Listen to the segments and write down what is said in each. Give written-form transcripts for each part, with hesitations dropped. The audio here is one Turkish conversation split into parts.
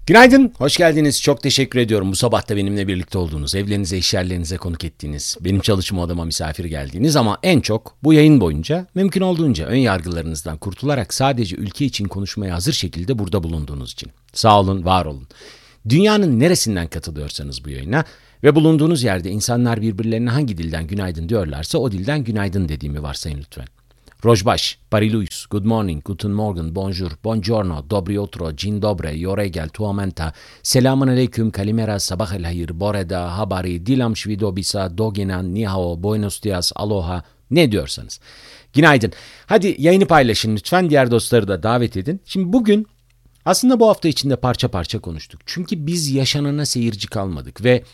Günaydın, hoş geldiniz. Çok teşekkür ediyorum bu sabah da benimle birlikte olduğunuz, evlerinize, iş yerlerinize konuk ettiğiniz, benim çalışma odama misafir geldiğiniz ama en çok bu yayın boyunca mümkün olduğunca ön yargılarınızdan kurtularak sadece ülke için konuşmaya hazır şekilde burada bulunduğunuz için. Sağ olun, var olun. Dünyanın neresinden katılıyorsanız bu yayına ve bulunduğunuz yerde insanlar birbirlerine hangi dilden günaydın diyorlarsa o dilden günaydın dediğimi varsayın lütfen. Rojbaş, Pariluis, Good morning, Guten Morgen, Bonjour, Buongiorno, Dobry utro, Dzień dobry, Yoregel, Tuamenta, Selamun aleyküm, Kalimera, Sabah el hayır, Boreda, Habari, Dilam Shvidobisa, Doginan, Nihao, Buenos dias, Aloha, ne diyorsanız. Günaydın. Hadi yayını paylaşın lütfen, diğer dostları da davet edin. Şimdi bugün aslında bu hafta içinde parça parça konuştuk. Çünkü biz yaşanana seyirci kalmadık ve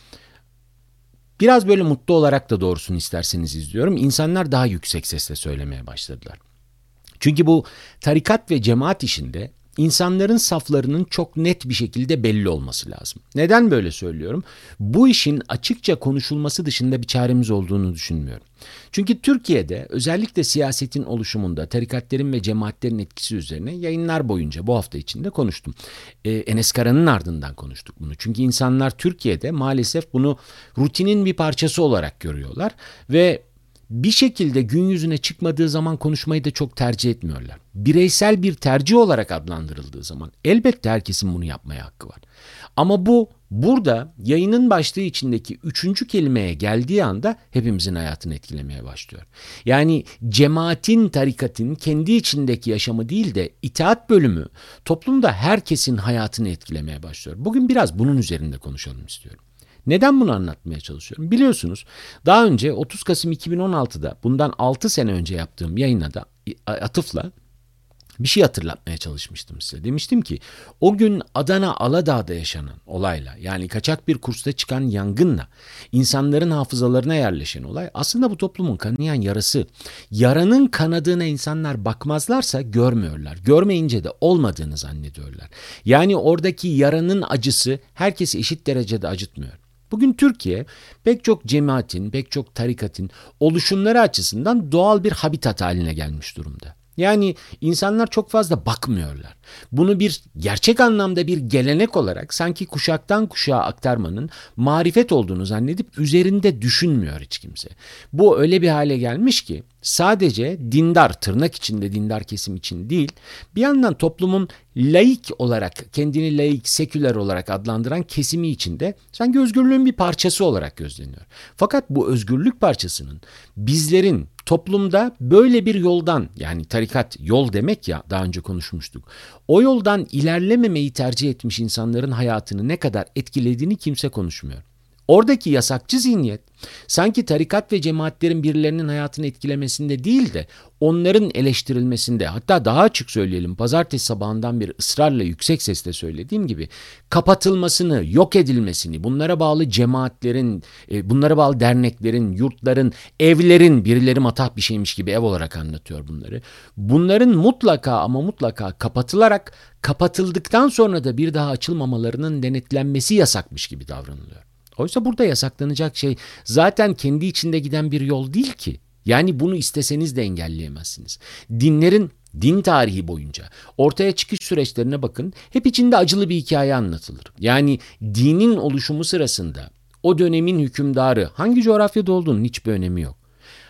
biraz böyle mutlu olarak da doğrusunu isterseniz izliyorum. İnsanlar daha yüksek sesle söylemeye başladılar. Çünkü bu tarikat ve cemaat işinde insanların saflarının çok net bir şekilde belli olması lazım. Neden böyle söylüyorum? Bu işin açıkça konuşulması dışında bir çaremiz olduğunu düşünmüyorum. Çünkü Türkiye'de özellikle siyasetin oluşumunda tarikatlerin ve cemaatlerin etkisi üzerine yayınlar boyunca bu hafta içinde konuştum. Enes Kara'nın ardından konuştuk bunu. Çünkü insanlar Türkiye'de maalesef bunu rutinin bir parçası olarak görüyorlar ve bir şekilde gün yüzüne çıkmadığı zaman konuşmayı da çok tercih etmiyorlar. Bireysel bir tercih olarak adlandırıldığı zaman elbette herkesin bunu yapmaya hakkı var. Ama bu burada yayının başlığı içindeki üçüncü kelimeye geldiği anda hepimizin hayatını etkilemeye başlıyor. Yani cemaatin, tarikatın kendi içindeki yaşamı değil de itaat bölümü toplumda herkesin hayatını etkilemeye başlıyor. Bugün biraz bunun üzerinde konuşalım istiyorum. Neden bunu anlatmaya çalışıyorum? Biliyorsunuz daha önce 30 Kasım 2016'da bundan 6 sene önce yaptığım yayına da atıfla bir şey hatırlatmaya çalışmıştım size. Demiştim ki o gün Adana Aladağ'da yaşanan olayla, yani kaçak bir kursta çıkan yangınla insanların hafızalarına yerleşen olay aslında bu toplumun kanayan yarası. Yaranın kanadığına insanlar bakmazlarsa görmüyorlar. Görmeyince de olmadığını zannediyorlar. Yani oradaki yaranın acısı herkesi eşit derecede acıtmıyor. Bugün Türkiye pek çok cemaatin, pek çok tarikatın oluşumları açısından doğal bir habitat haline gelmiş durumda. Yani insanlar çok fazla bakmıyorlar. Bunu bir gerçek anlamda bir gelenek olarak sanki kuşaktan kuşağa aktarmanın marifet olduğunu zannedip üzerinde düşünmüyor hiç kimse. Bu öyle bir hale gelmiş ki sadece dindar, tırnak içinde dindar kesim için değil, bir yandan toplumun laik olarak, kendini laik, seküler olarak adlandıran kesimi içinde sanki özgürlüğün bir parçası olarak gözleniyor. Fakat bu özgürlük parçasının bizlerin toplumda böyle bir yoldan, yani tarikat yol demek ya, daha önce konuşmuştuk. O yoldan ilerlememeyi tercih etmiş insanların hayatını ne kadar etkilediğini kimse konuşmuyor. Oradaki yasakçı zihniyet sanki tarikat ve cemaatlerin birilerinin hayatını etkilemesinde değil de onların eleştirilmesinde, hatta daha açık söyleyelim, pazartesi sabahından bir ısrarla yüksek sesle söylediğim gibi kapatılmasını, yok edilmesini, bunlara bağlı cemaatlerin, bunlara bağlı derneklerin, yurtların, evlerin, birileri matah bir şeymiş gibi ev olarak anlatıyor bunları. Bunların mutlaka ama mutlaka kapatılarak kapatıldıktan sonra da bir daha açılmamalarının denetlenmesi yasakmış gibi davranılıyor. Oysa burada yasaklanacak şey zaten kendi içinde giden bir yol değil ki. Yani bunu isteseniz de engelleyemezsiniz. Dinlerin din tarihi boyunca ortaya çıkış süreçlerine bakın, hep içinde acılı bir hikaye anlatılır. Yani dinin oluşumu sırasında o dönemin hükümdarı hangi coğrafyada olduğunun hiçbir önemi yok.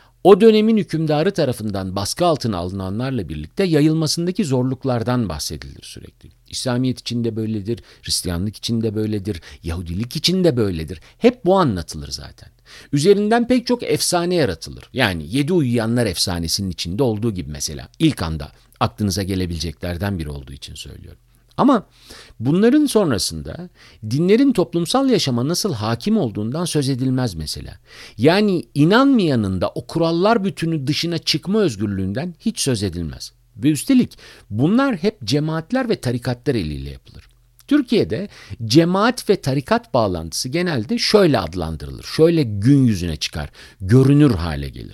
O dönemin hükümdarı tarafından baskı altına alınanlarla birlikte yayılmasındaki zorluklardan bahsedilir sürekli. İslamiyet için de böyledir, Hristiyanlık için de böyledir, Yahudilik için de böyledir. Hep bu anlatılır zaten. Üzerinden pek çok efsane yaratılır. Yani 7 uyuyanlar efsanesinin içinde olduğu gibi mesela. İlk anda aklınıza gelebileceklerden biri olduğu için söylüyorum. Ama bunların sonrasında dinlerin toplumsal yaşama nasıl hakim olduğundan söz edilmez mesela. Yani inanmayanın da o kurallar bütünü dışına çıkma özgürlüğünden hiç söz edilmez. Ve üstelik bunlar hep cemaatler ve tarikatlar eliyle yapılır. Türkiye'de cemaat ve tarikat bağlantısı genelde şöyle adlandırılır, şöyle gün yüzüne çıkar, görünür hale gelir.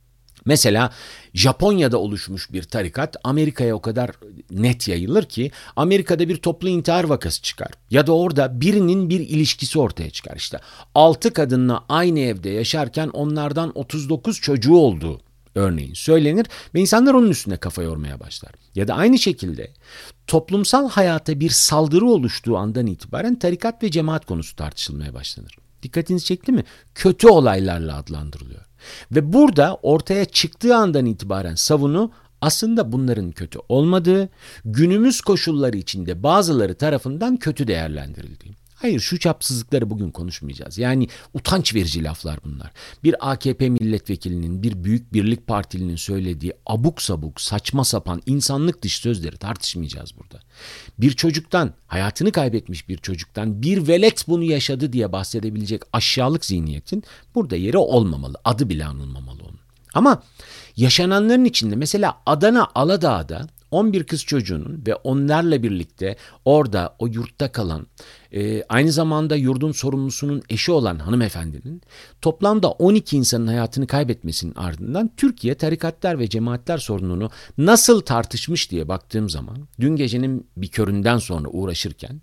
Mesela Japonya'da oluşmuş bir tarikat Amerika'ya o kadar net yayılır ki Amerika'da bir toplu intihar vakası çıkar. Ya da orada birinin bir ilişkisi ortaya çıkar. İşte 6 kadınla aynı evde yaşarken onlardan 39 çocuğu olduğu örneğin söylenir ve insanlar onun üstüne kafa yormaya başlar. Ya da aynı şekilde toplumsal hayata bir saldırı oluştuğu andan itibaren tarikat ve cemaat konusu tartışılmaya başlanır. Dikkatinizi çekti mi? Kötü olaylarla adlandırılıyor. Ve burada ortaya çıktığı andan itibaren savunu aslında bunların kötü olmadığı, günümüz koşulları içinde bazıları tarafından kötü değerlendirildiği. Hayır, şu çapsızlıkları bugün konuşmayacağız. Yani utanç verici laflar bunlar. Bir AKP milletvekilinin, bir Büyük Birlik Partilinin söylediği abuk sabuk, saçma sapan, insanlık dışı sözleri tartışmayacağız burada. Bir çocuktan, hayatını kaybetmiş bir çocuktan bir velet bunu yaşadı diye bahsedebilecek aşağılık zihniyetin burada yeri olmamalı. Adı bile anılmamalı onun. Ama yaşananların içinde mesela Adana Aladağ'da 11 kız çocuğunun ve onlarla birlikte orada o yurtta kalan aynı zamanda yurdun sorumlusunun eşi olan hanımefendinin toplamda 12 insanın hayatını kaybetmesinin ardından Türkiye tarikatlar ve cemaatler sorununu nasıl tartışmış diye baktığım zaman dün gecenin bir köründen sonra uğraşırken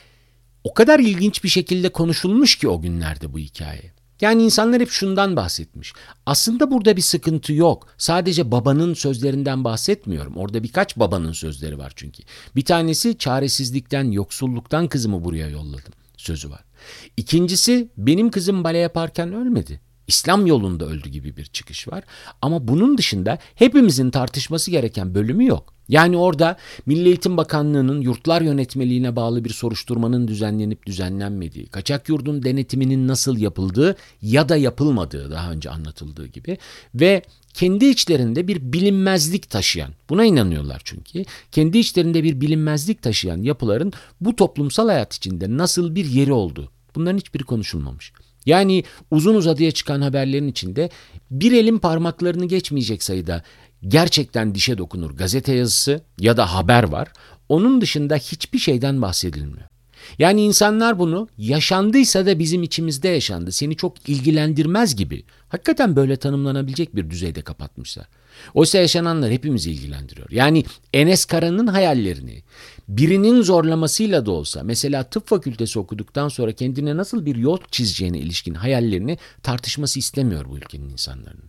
o kadar ilginç bir şekilde konuşulmuş ki o günlerde bu hikaye. Yani insanlar hep şundan bahsetmiş. Aslında burada bir sıkıntı yok. Sadece babanın sözlerinden bahsetmiyorum. Orada birkaç babanın sözleri var çünkü. Bir tanesi çaresizlikten, yoksulluktan kızımı buraya yolladım sözü var. İkincisi benim kızım bale yaparken ölmedi. İslam yolunda öldü gibi bir çıkış var. Ama bunun dışında hepimizin tartışması gereken bölümü yok. Yani orada Milli Eğitim Bakanlığı'nın yurtlar yönetmeliğine bağlı bir soruşturmanın düzenlenip düzenlenmediği, kaçak yurdun denetiminin nasıl yapıldığı ya da yapılmadığı daha önce anlatıldığı gibi ve kendi içlerinde bir bilinmezlik taşıyan, buna inanıyorlar çünkü, kendi içlerinde bir bilinmezlik taşıyan yapıların bu toplumsal hayat içinde nasıl bir yeri olduğu, bunların hiçbiri konuşulmamış. Yani uzun uzadıya çıkan haberlerin içinde bir elin parmaklarını geçmeyecek sayıda gerçekten dişe dokunur gazete yazısı ya da haber var. Onun dışında hiçbir şeyden bahsedilmiyor. Yani insanlar bunu yaşandıysa da bizim içimizde yaşandı, seni çok ilgilendirmez gibi hakikaten böyle tanımlanabilecek bir düzeyde kapatmışlar. Oysa yaşananlar hepimizi ilgilendiriyor. Yani Enes Kara'nın hayallerini birinin zorlamasıyla da olsa mesela tıp fakültesi okuduktan sonra kendine nasıl bir yol çizeceğine ilişkin hayallerini tartışması istemiyor bu ülkenin insanların.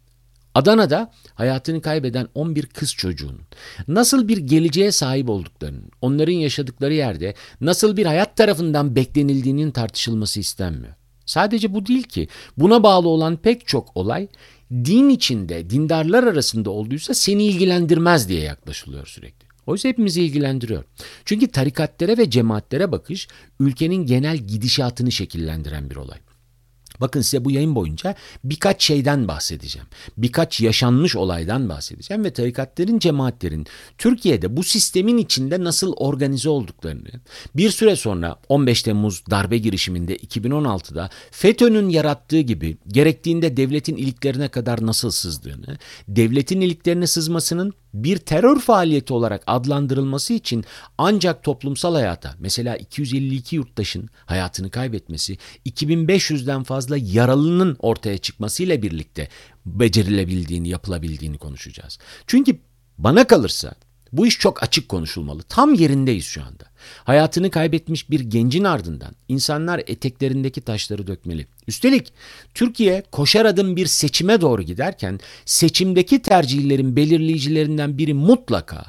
Adana'da hayatını kaybeden 11 kız çocuğunun nasıl bir geleceğe sahip olduklarının, onların yaşadıkları yerde nasıl bir hayat tarafından beklenildiğinin tartışılması istenmiyor. Sadece bu değil ki, buna bağlı olan pek çok olay din içinde, dindarlar arasında olduysa seni ilgilendirmez diye yaklaşılıyor sürekli. Oysa hepimizi ilgilendiriyor. Çünkü tarikatlere ve cemaatlere bakış ülkenin genel gidişatını şekillendiren bir olay. Bakın size bu yayın boyunca birkaç şeyden bahsedeceğim. Birkaç yaşanmış olaydan bahsedeceğim ve tarikatların, cemaatlerin Türkiye'de bu sistemin içinde nasıl organize olduklarını, bir süre sonra 15 Temmuz darbe girişiminde 2016'da FETÖ'nün yarattığı gibi gerektiğinde devletin iliklerine kadar nasıl sızdığını, devletin iliklerine sızmasının bir terör faaliyeti olarak adlandırılması için ancak toplumsal hayata, mesela 252 yurttaşın hayatını kaybetmesi, 2500'den fazla yaralının ortaya çıkmasıyla birlikte becerilebildiğini, yapılabildiğini konuşacağız. Çünkü bana kalırsa bu iş çok açık konuşulmalı. Tam yerindeyiz şu anda. Hayatını kaybetmiş bir gencin ardından insanlar eteklerindeki taşları dökmeli. Üstelik Türkiye koşar adım bir seçime doğru giderken seçimdeki tercihlerin belirleyicilerinden biri mutlaka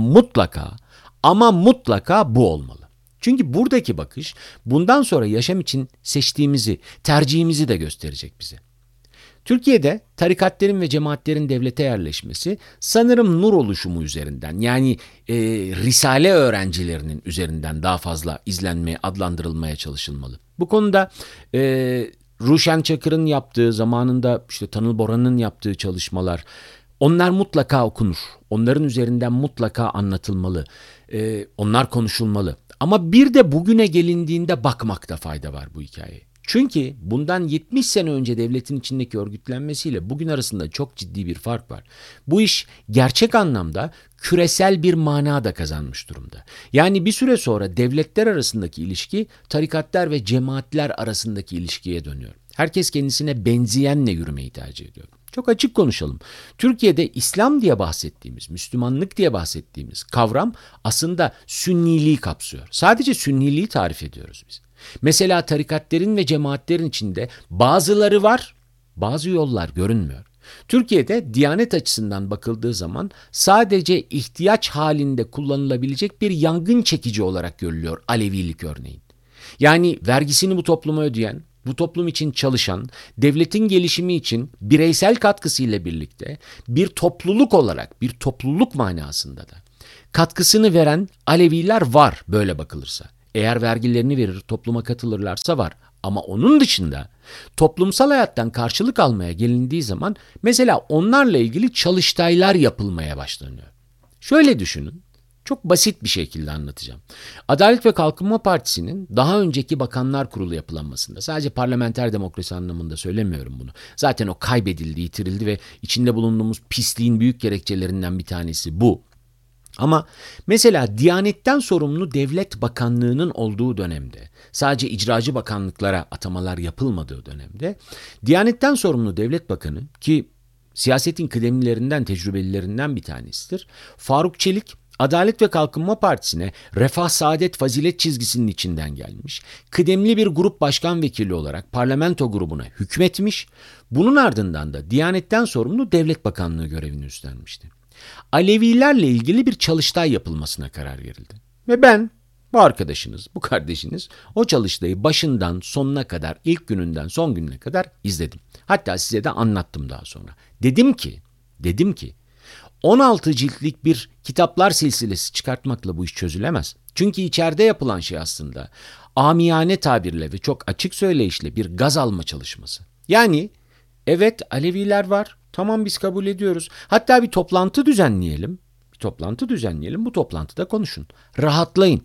ama mutlaka bu olmalı. Çünkü buradaki bakış bundan sonra yaşam için seçtiğimizi, tercihimizi de gösterecek bize. Türkiye'de tarikatlerin ve cemaatlerin devlete yerleşmesi sanırım nur oluşumu üzerinden, yani Risale öğrencilerinin üzerinden daha fazla izlenmeye, adlandırılmaya çalışılmalı. Bu konuda Ruşen Çakır'ın yaptığı, zamanında işte Tanıl Boran'ın yaptığı çalışmalar, onlar mutlaka okunur. Onların üzerinden mutlaka anlatılmalı. Onlar konuşulmalı. Ama bir de bugüne gelindiğinde bakmakta fayda var bu hikayeye. Çünkü bundan 70 sene önce devletin içindeki örgütlenmesiyle bugün arasında çok ciddi bir fark var. Bu iş gerçek anlamda küresel bir mana da kazanmış durumda. Yani bir süre sonra devletler arasındaki ilişki tarikatlar ve cemaatler arasındaki ilişkiye dönüyor. Herkes kendisine benzeyenle yürümeyi tercih ediyor. Çok açık konuşalım. Türkiye'de İslam diye bahsettiğimiz, Müslümanlık diye bahsettiğimiz kavram aslında Sünniliği kapsıyor. Sadece Sünniliği tarif ediyoruz biz. Mesela tarikatlerin ve cemaatlerin içinde bazıları var, bazı yollar görünmüyor. Türkiye'de Diyanet açısından bakıldığı zaman sadece ihtiyaç halinde kullanılabilecek bir yangın çekici olarak görülüyor Alevilik örneğin. Yani vergisini bu topluma ödeyen, bu toplum için çalışan, devletin gelişimi için bireysel katkısıyla birlikte bir topluluk olarak, bir topluluk manasında da katkısını veren Aleviler var böyle bakılırsa. Eğer vergilerini verir, topluma katılırlarsa var. Ama onun dışında toplumsal hayattan karşılık almaya gelindiği zaman mesela onlarla ilgili çalıştaylar yapılmaya başlanıyor. Şöyle düşünün. Çok basit bir şekilde anlatacağım. Adalet ve Kalkınma Partisi'nin daha önceki Bakanlar Kurulu yapılanmasında, sadece parlamenter demokrasi anlamında söylemiyorum bunu. Zaten o kaybedildi, yitirildi ve içinde bulunduğumuz pisliğin büyük gerekçelerinden bir tanesi bu. Ama mesela Diyanet'ten sorumlu Devlet Bakanlığı'nın olduğu dönemde, sadece icracı bakanlıklara atamalar yapılmadığı dönemde, Diyanet'ten sorumlu Devlet Bakanı ki siyasetin kıdemlilerinden, tecrübelilerinden bir tanesidir, Faruk Çelik, Adalet ve Kalkınma Partisi'ne Refah Saadet Fazilet çizgisinin içinden gelmiş, kıdemli bir grup başkan vekili olarak parlamento grubuna hükmetmiş, bunun ardından da Diyanet'ten sorumlu Devlet Bakanlığı görevini üstlenmişti. Alevilerle ilgili bir çalıştay yapılmasına karar verildi. Ve ben, bu arkadaşınız, bu kardeşiniz o çalıştayı başından sonuna kadar, ilk gününden son gününe kadar izledim. Hatta size de anlattım daha sonra. Dedim ki 16 ciltlik bir kitaplar silsilesi çıkartmakla bu iş çözülemez. Çünkü içeride yapılan şey aslında amiyane tabirle ve çok açık söyleyişle bir gaz alma çalışması. Yani evet Aleviler var. Tamam biz kabul ediyoruz. Hatta bir toplantı düzenleyelim. Bu toplantıda konuşun. Rahatlayın.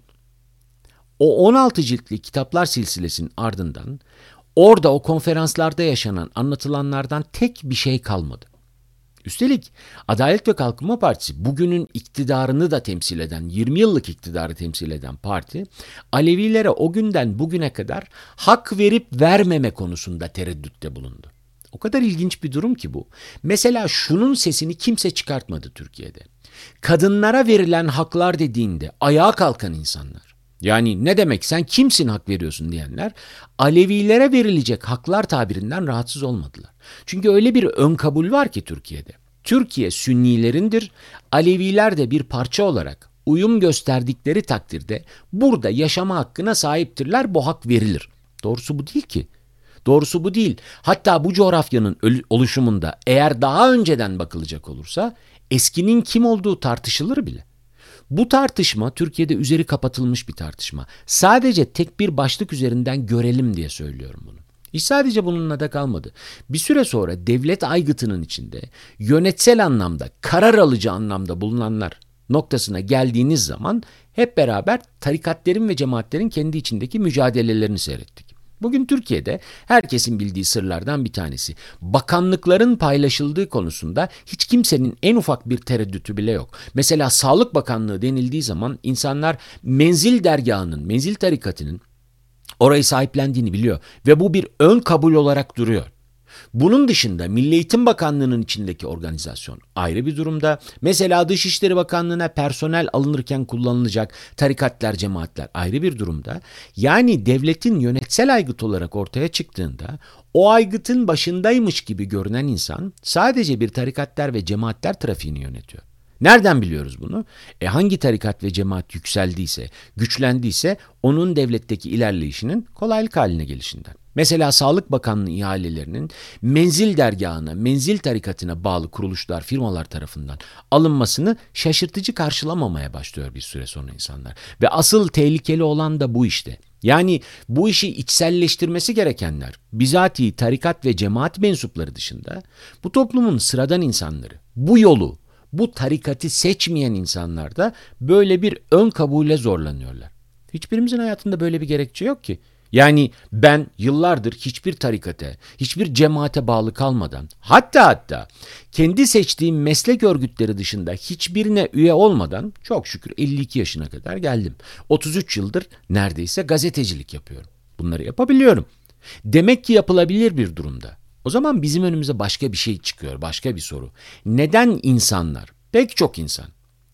O 16 ciltli kitaplar silsilesinin ardından orada o konferanslarda yaşanan anlatılanlardan tek bir şey kalmadı. Üstelik Adalet ve Kalkınma Partisi bugünün iktidarını da temsil eden, 20 yıllık iktidarı temsil eden parti, Alevilere o günden bugüne kadar hak verip vermeme konusunda tereddütte bulundu. O kadar ilginç bir durum ki bu. Mesela şunun sesini kimse çıkartmadı Türkiye'de. Kadınlara verilen haklar dediğinde ayağa kalkan insanlar, yani ne demek sen kimsin hak veriyorsun diyenler, Alevilere verilecek haklar tabirinden rahatsız olmadılar. Çünkü öyle bir ön kabul var ki Türkiye'de. Türkiye Sünnilerindir, Aleviler de bir parça olarak uyum gösterdikleri takdirde burada yaşama hakkına sahiptirler, bu hak verilir. Doğrusu bu değil ki. Doğrusu bu değil. Hatta bu coğrafyanın oluşumunda eğer daha önceden bakılacak olursa eskinin kim olduğu tartışılır bile. Bu tartışma Türkiye'de üzeri kapatılmış bir tartışma. Sadece tek bir başlık üzerinden görelim diye söylüyorum bunu. İş sadece bununla da kalmadı. Bir süre sonra devlet aygıtının içinde yönetsel anlamda, karar alıcı anlamda bulunanlar noktasına geldiğiniz zaman hep beraber tarikatlerin ve cemaatlerin kendi içindeki mücadelelerini seyrettik. Bugün Türkiye'de herkesin bildiği sırlardan bir tanesi. Bakanlıkların paylaşıldığı konusunda hiç kimsenin en ufak bir tereddütü bile yok. Mesela Sağlık Bakanlığı denildiği zaman insanlar menzil dergahının, menzil tarikatının orayı sahiplendiğini biliyor ve bu bir ön kabul olarak duruyor. Bunun dışında Milli Eğitim Bakanlığı'nın içindeki organizasyon ayrı bir durumda. Mesela Dışişleri Bakanlığı'na personel alınırken kullanılacak tarikatlar, cemaatler ayrı bir durumda. Yani devletin yönetsel aygıt olarak ortaya çıktığında o aygıtın başındaymış gibi görünen insan sadece bir tarikatlar ve cemaatler trafiğini yönetiyor. Nereden biliyoruz bunu? Hangi tarikat ve cemaat yükseldiyse, güçlendiyse onun devletteki ilerleyişinin kolaylık haline gelişinden. Mesela Sağlık Bakanlığı ihalelerinin menzil dergahına, menzil tarikatına bağlı kuruluşlar, firmalar tarafından alınmasını şaşırtıcı karşılamamaya başlıyor bir süre sonra insanlar. Ve asıl tehlikeli olan da bu işte. Yani bu işi içselleştirmesi gerekenler, bizatihi tarikat ve cemaat mensupları dışında bu toplumun sıradan insanları, bu yolu, bu tarikatı seçmeyen insanlar da böyle bir ön kabule zorlanıyorlar. Hiçbirimizin hayatında böyle bir gerekçe yok ki. Yani ben yıllardır hiçbir tarikate, hiçbir cemaate bağlı kalmadan, hatta kendi seçtiğim meslek örgütleri dışında hiçbirine üye olmadan çok şükür 52 yaşına kadar geldim. 33 yıldır neredeyse gazetecilik yapıyorum. Bunları yapabiliyorum. Demek ki yapılabilir bir durumda. O zaman bizim önümüze başka bir şey çıkıyor, başka bir soru. Neden insanlar, pek çok insan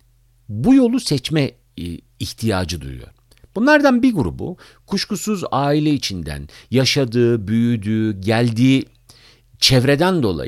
bu yolu seçme ihtiyacı duyuyor? Bunlardan bir grubu kuşkusuz aile içinden yaşadığı, büyüdüğü, geldiği çevreden dolayı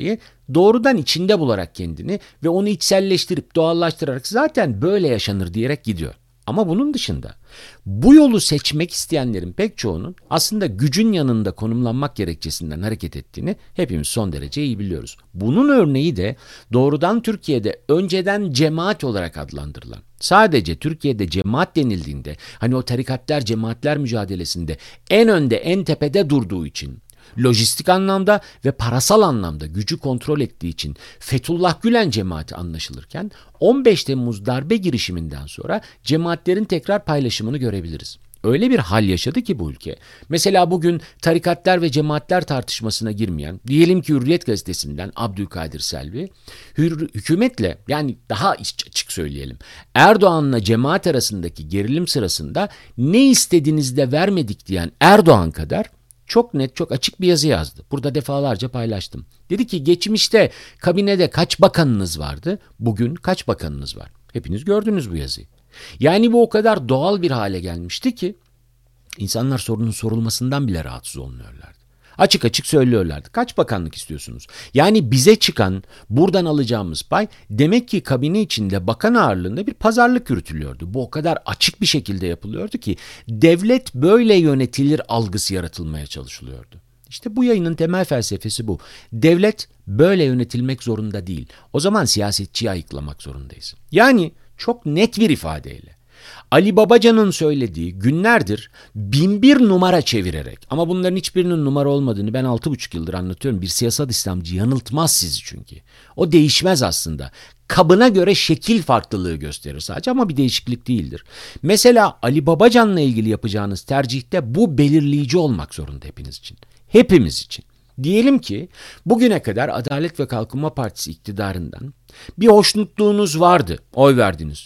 doğrudan içinde bularak kendini ve onu içselleştirip doğallaştırarak zaten böyle yaşanır diyerek gidiyor. Ama bunun dışında bu yolu seçmek isteyenlerin pek çoğunun aslında gücün yanında konumlanmak gerekçesinden hareket ettiğini hepimiz son derece iyi biliyoruz. Bunun örneği de doğrudan Türkiye'de önceden cemaat olarak adlandırılan, sadece Türkiye'de cemaat denildiğinde hani o tarikatlar cemaatler mücadelesinde en önde en tepede durduğu için, lojistik anlamda ve parasal anlamda gücü kontrol ettiği için Fethullah Gülen cemaati anlaşılırken 15 Temmuz darbe girişiminden sonra cemaatlerin tekrar paylaşımını görebiliriz. Öyle bir hal yaşadı ki bu ülke. Mesela bugün tarikatlar ve cemaatler tartışmasına girmeyen, diyelim ki Hürriyet gazetesinden Abdülkadir Selvi, hükümetle yani daha açık söyleyelim, Erdoğan'la cemaat arasındaki gerilim sırasında ne istediğinizi de vermedik diyen Erdoğan kadar çok net, çok açık bir yazı yazdı. Burada defalarca paylaştım. Dedi ki geçmişte kabinede kaç bakanınız vardı, bugün kaç bakanınız var? Hepiniz gördünüz bu yazıyı. Yani bu o kadar doğal bir hale gelmişti ki insanlar sorunun sorulmasından bile rahatsız olmuyorlardı. Açık açık söylüyorlardı. Kaç bakanlık istiyorsunuz? Yani bize çıkan buradan alacağımız pay demek ki kabine içinde bakan ağırlığında bir pazarlık yürütülüyordu. Bu o kadar açık bir şekilde yapılıyordu ki devlet böyle yönetilir algısı yaratılmaya çalışılıyordu. İşte bu yayının temel felsefesi bu. Devlet böyle yönetilmek zorunda değil. O zaman siyasetçiyi ayıklamak zorundayız. Yani çok net bir ifadeyle Ali Babacan'ın söylediği günlerdir binbir numara çevirerek, ama bunların hiçbirinin numara olmadığını ben 6,5 yıldır anlatıyorum. Bir siyasal İslamcı yanıltmaz sizi çünkü. O değişmez aslında. Kabına göre şekil farklılığı gösterir sadece ama bir değişiklik değildir. Mesela Ali Babacan'la ilgili yapacağınız tercihte bu belirleyici olmak zorunda hepiniz için. Hepimiz için. Diyelim ki bugüne kadar Adalet ve Kalkınma Partisi iktidarından bir hoşnutluğunuz vardı, oy verdiniz.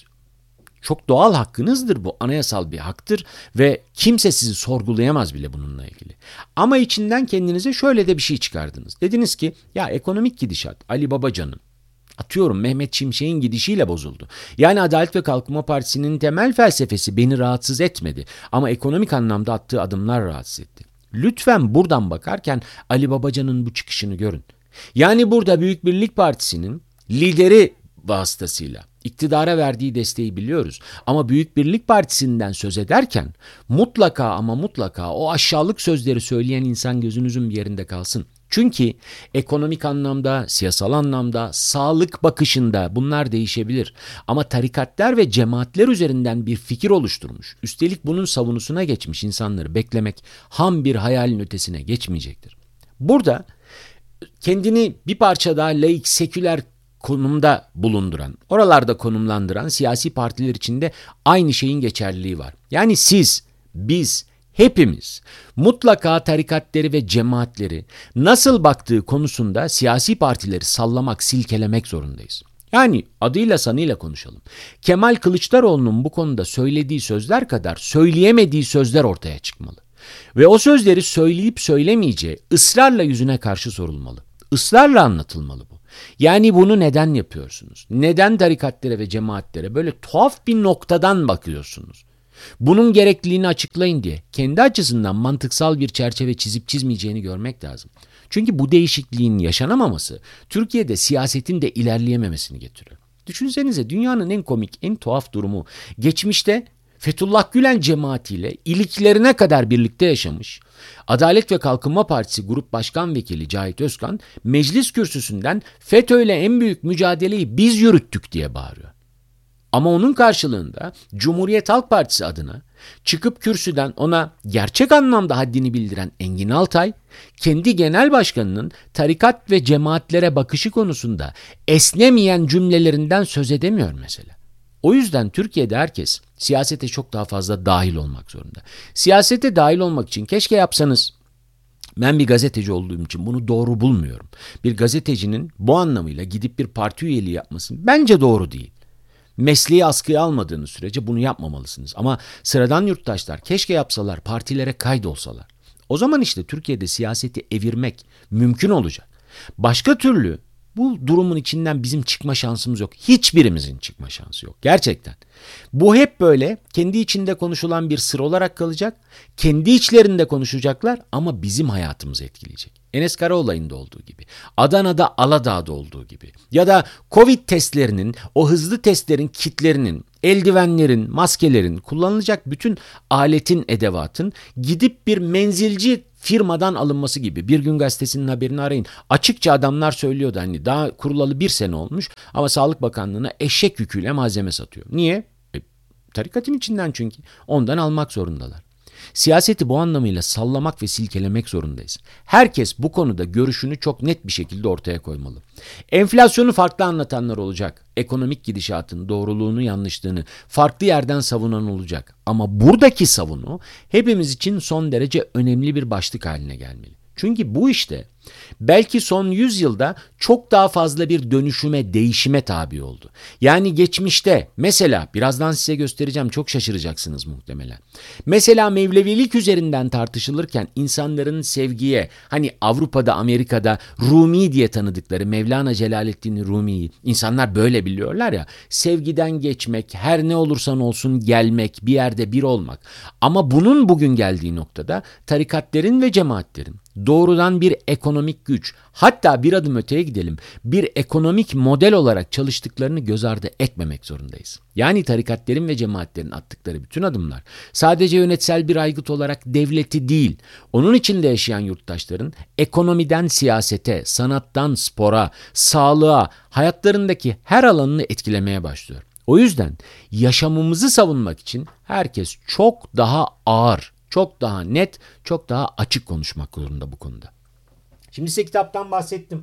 Çok doğal hakkınızdır bu, anayasal bir haktır ve kimse sizi sorgulayamaz bile bununla ilgili. Ama içinden kendinize şöyle de bir şey çıkardınız. Dediniz ki ya ekonomik gidişat Ali Babacan'ın, atıyorum Mehmet Şimşek'in gidişiyle bozuldu. Yani Adalet ve Kalkınma Partisi'nin temel felsefesi beni rahatsız etmedi ama ekonomik anlamda attığı adımlar rahatsız etti. Lütfen buradan bakarken Ali Babacan'ın bu çıkışını görün. Yani burada Büyük Birlik Partisi'nin lideri vasıtasıyla iktidara verdiği desteği biliyoruz. Ama Büyük Birlik Partisi'nden söz ederken mutlaka ama mutlaka o aşağılık sözleri söyleyen insan gözünüzün bir yerinde kalsın. Çünkü ekonomik anlamda, siyasal anlamda, sağlık bakışında bunlar değişebilir. Ama tarikatlar ve cemaatler üzerinden bir fikir oluşturmuş, üstelik bunun savunusuna geçmiş insanları beklemek ham bir hayalin ötesine geçmeyecektir. Burada kendini bir parça daha laik, seküler konumda bulunduran, oralarda konumlandıran siyasi partiler içinde aynı şeyin geçerliliği var. Yani siz, biz, hepimiz mutlaka tarikatları ve cemaatleri nasıl baktığı konusunda siyasi partileri sallamak, silkelemek zorundayız. Yani adıyla sanıyla konuşalım. Kemal Kılıçdaroğlu'nun bu konuda söylediği sözler kadar söyleyemediği sözler ortaya çıkmalı. Ve o sözleri söyleyip söylemeyeceği ısrarla yüzüne karşı sorulmalı. Israrla anlatılmalı bu. Yani bunu neden yapıyorsunuz? Neden tarikatlara ve cemaatlere böyle tuhaf bir noktadan bakıyorsunuz? Bunun gerekliliğini açıklayın diye kendi açısından mantıksal bir çerçeve çizip çizmeyeceğini görmek lazım. Çünkü bu değişikliğin yaşanamaması Türkiye'de siyasetin de ilerleyememesini getiriyor. Düşünsenize, dünyanın en komik, en tuhaf durumu geçmişte Fethullah Gülen cemaatiyle iliklerine kadar birlikte yaşamış, Adalet ve Kalkınma Partisi Grup Başkan Vekili Cahit Özkan meclis kürsüsünden FETÖ'yle en büyük mücadeleyi biz yürüttük diye bağırıyor. Ama onun karşılığında Cumhuriyet Halk Partisi adına çıkıp kürsüden ona gerçek anlamda haddini bildiren Engin Altay, kendi genel başkanının tarikat ve cemaatlere bakışı konusunda esnemeyen cümlelerinden söz edemiyor mesela. O yüzden Türkiye'de herkes siyasete çok daha fazla dahil olmak zorunda. Siyasete dahil olmak için keşke yapsanız. Ben bir gazeteci olduğum için bunu doğru bulmuyorum. Bir gazetecinin bu anlamıyla gidip bir parti üyeliği yapması bence doğru değil. Mesleği askıya almadığınız sürece bunu yapmamalısınız. Ama sıradan yurttaşlar keşke yapsalar, partilere kaydolsalar. O zaman işte Türkiye'de siyaseti evirmek mümkün olacak. Başka türlü bu durumun içinden bizim çıkma şansımız yok. Hiçbirimizin çıkma şansı yok. Gerçekten. Bu hep böyle kendi içinde konuşulan bir sır olarak kalacak. Kendi içlerinde konuşacaklar ama bizim hayatımızı etkileyecek. Enes Karaoğlay'ında olduğu gibi, Adana'da Aladağ'da olduğu gibi ya da Covid testlerinin, o hızlı testlerin kitlerinin, eldivenlerin, maskelerin, kullanılacak bütün aletin, edevatın gidip bir menzilci firmadan alınması gibi. Bir Gün Gazetesi'nin haberini arayın. Açıkça adamlar söylüyordu, hani daha kurulalı 1 sene olmuş ama Sağlık Bakanlığı'na eşek yüküyle malzeme satıyor. Niye? Tarikatın içinden çünkü. Ondan almak zorundalar. Siyaseti bu anlamıyla sallamak ve silkelemek zorundayız. Herkes bu konuda görüşünü çok net bir şekilde ortaya koymalı. Enflasyonu farklı anlatanlar olacak. Ekonomik gidişatın doğruluğunu, yanlışlığını farklı yerden savunan olacak. Ama buradaki savunu hepimiz için son derece önemli bir başlık haline gelmeli. Çünkü bu işte belki son 100 yılda çok daha fazla bir dönüşüme, değişime tabi oldu. Yani geçmişte mesela birazdan size göstereceğim, çok şaşıracaksınız muhtemelen. Mesela Mevlevilik üzerinden tartışılırken insanların sevgiye, hani Avrupa'da, Amerika'da Rumi diye tanıdıkları Mevlana Celaleddin Rumi'yi insanlar böyle biliyorlar ya, sevgiden geçmek, her ne olursan olsun gelmek, bir yerde bir olmak. Ama bunun bugün geldiği noktada tarikatlerin ve cemaatlerin doğrudan bir ekonomik güç, hatta bir adım öteye gidelim, bir ekonomik model olarak çalıştıklarını göz ardı etmemek zorundayız. Yani tarikatlerin ve cemaatlerin attıkları bütün adımlar sadece yönetsel bir aygıt olarak devleti değil, onun içinde yaşayan yurttaşların ekonomiden siyasete, sanattan spora, sağlığa, hayatlarındaki her alanını etkilemeye başlıyor. O yüzden yaşamımızı savunmak için herkes çok daha ağır, çok daha net, çok daha açık konuşmak zorunda bu konuda. Şimdi size kitaptan bahsettim.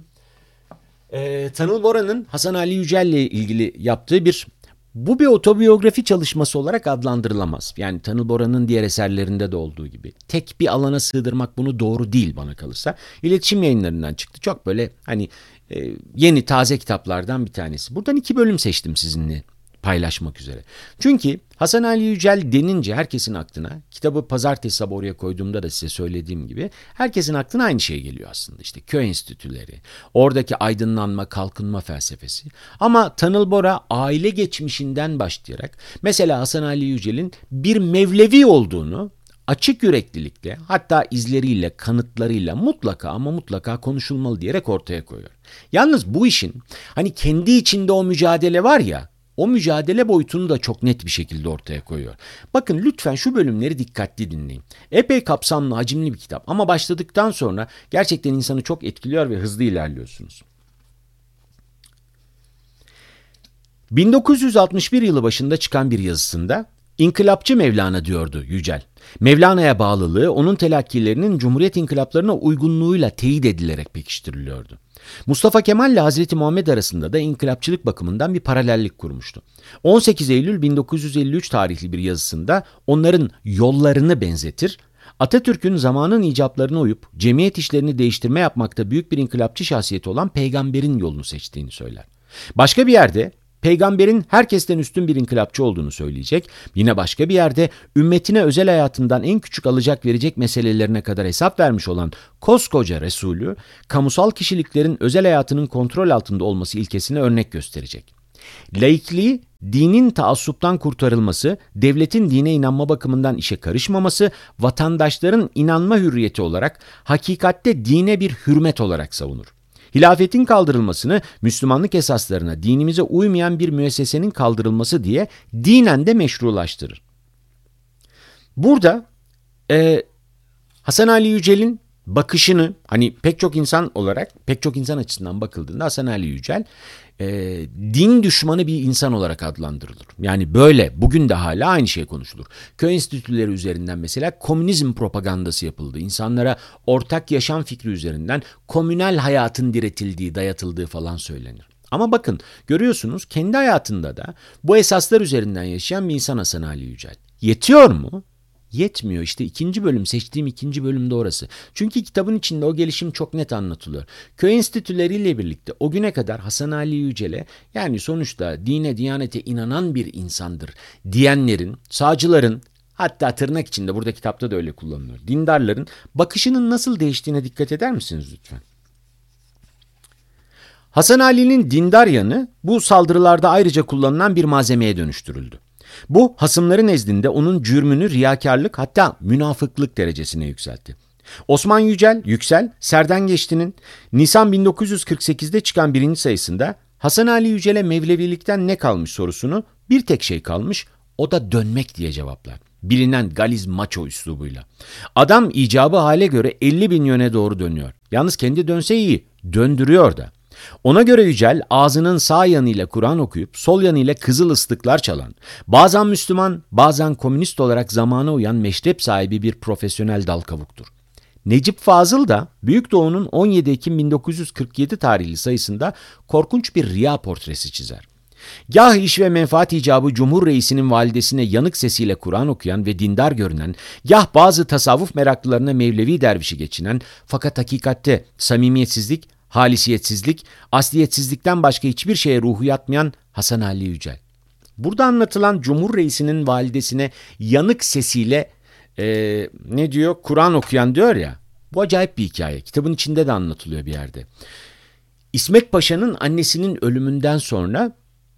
Tanıl Bora'nın Hasan Ali Yücel'le ilgili yaptığı bu bir otobiyografi çalışması olarak adlandırılamaz. Yani Tanıl Bora'nın diğer eserlerinde de olduğu gibi. Tek bir alana sığdırmak bunu doğru değil bana kalırsa. İletişim Yayınları'ndan çıktı. Çok böyle yeni taze kitaplardan bir tanesi. Buradan 2 bölüm seçtim sizinle paylaşmak üzere. Çünkü Hasan Ali Yücel denince herkesin aklına, kitabı pazartesi sabahı oraya koyduğumda da size söylediğim gibi, herkesin aklına aynı şey geliyor aslında. İşte köy enstitüleri, oradaki aydınlanma, kalkınma felsefesi. Ama Tanıl Bora aile geçmişinden başlayarak mesela Hasan Ali Yücel'in bir Mevlevi olduğunu açık yüreklilikle, hatta izleriyle, kanıtlarıyla mutlaka ama mutlaka konuşulmalı diyerek ortaya koyuyor. Yalnız bu işin hani kendi içinde o mücadele var ya, o mücadele boyutunu da çok net bir şekilde ortaya koyuyor. Bakın lütfen şu bölümleri dikkatli dinleyin. Epey kapsamlı, hacimli bir kitap ama başladıktan sonra gerçekten insanı çok etkiliyor ve hızlı ilerliyorsunuz. 1961 yılı başında çıkan bir yazısında İnkılapçı Mevlana diyordu Yücel. Mevlana'ya bağlılığı onun telakkilerinin Cumhuriyet inkılaplarına uygunluğuyla teyit edilerek pekiştiriliyordu. Mustafa Kemal ile Hazreti Muhammed arasında da inkılapçılık bakımından bir paralellik kurmuştu. 18 Eylül 1953 tarihli bir yazısında onların yollarını benzetir, Atatürk'ün zamanın icaplarına uyup cemiyet işlerini değiştirme yapmakta büyük bir inkılapçı şahsiyeti olan peygamberin yolunu seçtiğini söyler. Başka bir yerde peygamberin herkesten üstün bir inkılapçı olduğunu söyleyecek, yine başka bir yerde ümmetine özel hayatından en küçük alacak verecek meselelerine kadar hesap vermiş olan koskoca Resulü, kamusal kişiliklerin özel hayatının kontrol altında olması ilkesine örnek gösterecek. Laikliği, dinin taassuptan kurtarılması, devletin dine inanma bakımından işe karışmaması, vatandaşların inanma hürriyeti olarak hakikatte dine bir hürmet olarak savunur. Hilafetin kaldırılmasını Müslümanlık esaslarına, dinimize uymayan bir müessesenin kaldırılması diye dinen de meşrulaştırır. Burada Hasan Ali Yücel'in bakışını, hani pek çok insan açısından bakıldığında Hasan Ali Yücel din düşmanı bir insan olarak adlandırılır. Yani böyle bugün de hala aynı şey konuşulur. Köy enstitüleri üzerinden mesela komünizm propagandası yapıldı. İnsanlara ortak yaşam fikri üzerinden komünel hayatın diretildiği, dayatıldığı falan söylenir. Ama bakın görüyorsunuz kendi hayatında da bu esaslar üzerinden yaşayan bir insan Hasan Ali Yücel. Yetiyor mu? Yetmiyor. İşte seçtiğim ikinci bölümde orası. Çünkü kitabın içinde o gelişim çok net anlatılıyor. Köy enstitüleriyle birlikte o güne kadar Hasan Ali Yücel'e, yani sonuçta dine, diyanete inanan bir insandır diyenlerin, sağcıların, hatta tırnak içinde burada kitapta da öyle kullanılıyor, dindarların bakışının nasıl değiştiğine dikkat eder misiniz lütfen? Hasan Ali'nin dindar yanı bu saldırılarda ayrıca kullanılan bir malzemeye dönüştürüldü. Bu hasımların nezdinde onun cürmünü riyakarlık, hatta münafıklık derecesine yükseltti. Osman Yüksel, Serden Geçti'nin Nisan 1948'de çıkan birinci sayısında Hasan Ali Yücel'e Mevlevilikten ne kalmış sorusunu bir tek şey kalmış, o da dönmek diye cevaplar. Bilinen Galiz maço üslubuyla. Adam icabı hale göre 50 bin yöne doğru dönüyor. Yalnız kendi dönse iyi, döndürüyor da. Ona göre Yücel ağzının sağ yanıyla Kur'an okuyup sol yanıyla kızıl ıslıklar çalan, bazen Müslüman, bazen komünist olarak zamana uyan meşrep sahibi bir profesyonel dal kavuktur. Necip Fazıl da Büyük Doğu'nun 17 Ekim 1947 tarihli sayısında korkunç bir riya portresi çizer. Gah iş ve menfaat icabı Cumhur Reisi'nin validesine yanık sesiyle Kur'an okuyan ve dindar görünen, gah bazı tasavvuf meraklılarına Mevlevi dervişi geçinen, fakat hakikatte samimiyetsizlik, halisiyetsizlik, asliyetsizlikten başka hiçbir şeye ruhu yatmayan Hasan Ali Yücel. Burada anlatılan Cumhur Reisi'nin validesine yanık sesiyle ne diyor? Kur'an okuyan diyor ya. Bu acayip bir hikaye. Kitabın içinde de anlatılıyor bir yerde. İsmet Paşa'nın annesinin ölümünden sonra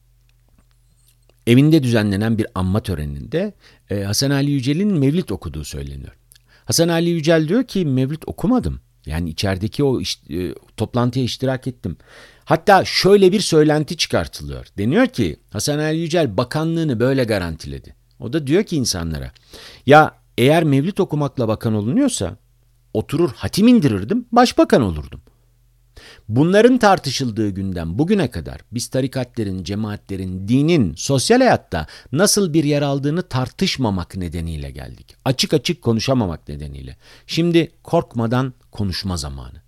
evinde düzenlenen bir anma töreninde Hasan Ali Yücel'in mevlid okuduğu söyleniyor. Hasan Ali Yücel diyor ki mevlid okumadım. Yani içerideki o toplantıya iştirak ettim. Hatta şöyle bir söylenti çıkartılıyor. Deniyor ki Hasan Ali Yücel bakanlığını böyle garantiledi. O da diyor ki insanlara, ya eğer mevlid okumakla bakan olunuyorsa oturur hatim indirirdim, başbakan olurdum. Bunların tartışıldığı günden bugüne kadar biz tarikatlerin, cemaatlerin, dinin sosyal hayatta nasıl bir yer aldığını tartışmamak nedeniyle geldik. Açık açık konuşamamak nedeniyle. Şimdi korkmadan konuşma zamanı.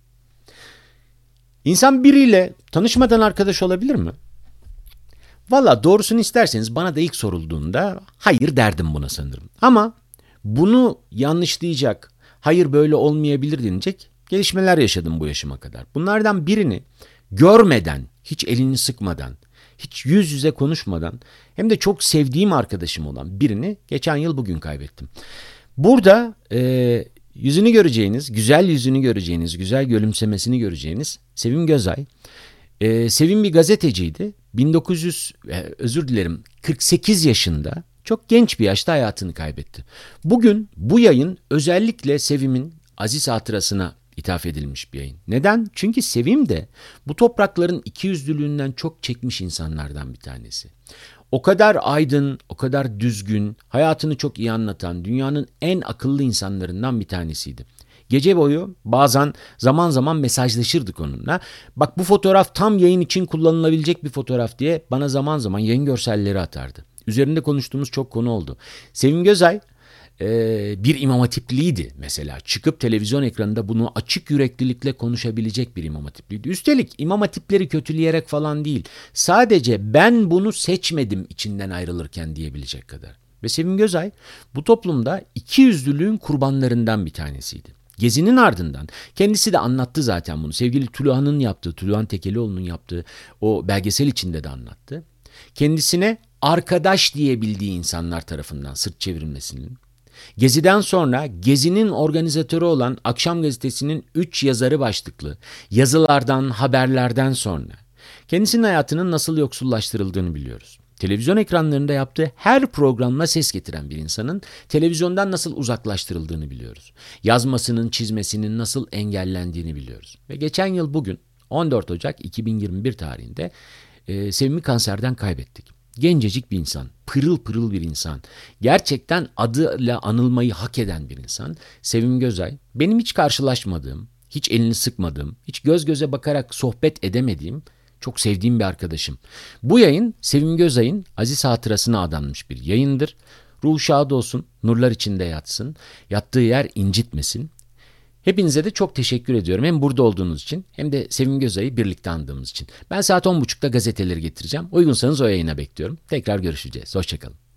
İnsan biriyle tanışmadan arkadaş olabilir mi? Valla doğrusunu isterseniz bana da ilk sorulduğunda hayır derdim buna sanırım. Ama bunu yanlışlayacak, hayır böyle olmayabilir denilecek gelişmeler yaşadım bu yaşıma kadar. Bunlardan birini görmeden, hiç elini sıkmadan, hiç yüz yüze konuşmadan hem de çok sevdiğim arkadaşım olan birini geçen yıl bugün kaybettim. Burada yüzünü göreceğiniz, güzel yüzünü göreceğiniz, güzel gülümsemesini göreceğiniz Sevim Gözay. Sevim bir gazeteciydi. 48 yaşında çok genç bir yaşta hayatını kaybetti. Bugün bu yayın özellikle Sevim'in aziz hatırasına ithaf edilmiş bir yayın. Neden? Çünkü Sevim de bu toprakların ikiyüzlülüğünden çok çekmiş insanlardan bir tanesi. O kadar aydın, o kadar düzgün, hayatını çok iyi anlatan, dünyanın en akıllı insanlarından bir tanesiydi. Gece boyu zaman zaman mesajlaşırdık onunla. Bak bu fotoğraf tam yayın için kullanılabilecek bir fotoğraf diye bana zaman zaman yayın görselleri atardı. Üzerinde konuştuğumuz çok konu oldu. Sevim Gözay bir İmam Hatipliydi mesela. Çıkıp televizyon ekranında bunu açık yüreklilikle konuşabilecek bir İmam Hatipliydi. Üstelik İmam Hatipleri kötüleyerek falan değil. Sadece ben bunu seçmedim içinden ayrılırken diyebilecek kadar. Ve Sevim Gözay bu toplumda ikiyüzlülüğün kurbanlarından bir tanesiydi. Gezi'nin ardından kendisi de anlattı zaten bunu. Sevgili Tuluhan'ın yaptığı, Tuluhan Tekelioğlu'nun yaptığı o belgesel içinde de anlattı. Kendisine arkadaş diyebildiği insanlar tarafından sırt çevrilmesinin, Gezi'den sonra Gezi'nin organizatörü olan Akşam Gazetesi'nin 3 yazarı başlıklı yazılardan, haberlerden sonra kendisinin hayatının nasıl yoksullaştırıldığını biliyoruz. Televizyon ekranlarında yaptığı her programla ses getiren bir insanın televizyondan nasıl uzaklaştırıldığını biliyoruz. Yazmasının, çizmesinin nasıl engellendiğini biliyoruz. Ve geçen yıl bugün 14 Ocak 2021 tarihinde Sevim'i kanserden kaybettik. Gencecik bir insan, pırıl pırıl bir insan, gerçekten adıyla anılmayı hak eden bir insan. Sevim Gözay, benim hiç karşılaşmadığım, hiç elini sıkmadığım, hiç göz göze bakarak sohbet edemediğim, çok sevdiğim bir arkadaşım. Bu yayın Sevim Gözay'ın aziz hatırasına adanmış bir yayındır. Ruhu şad olsun, nurlar içinde yatsın, yattığı yer incitmesin. Hepinize de çok teşekkür ediyorum. Hem burada olduğunuz için hem de Sevim Gözay'ı birlikte andığımız için. Ben saat 10.30'da gazeteleri getireceğim. Uygunsanız o yayına bekliyorum. Tekrar görüşeceğiz. Hoşçakalın.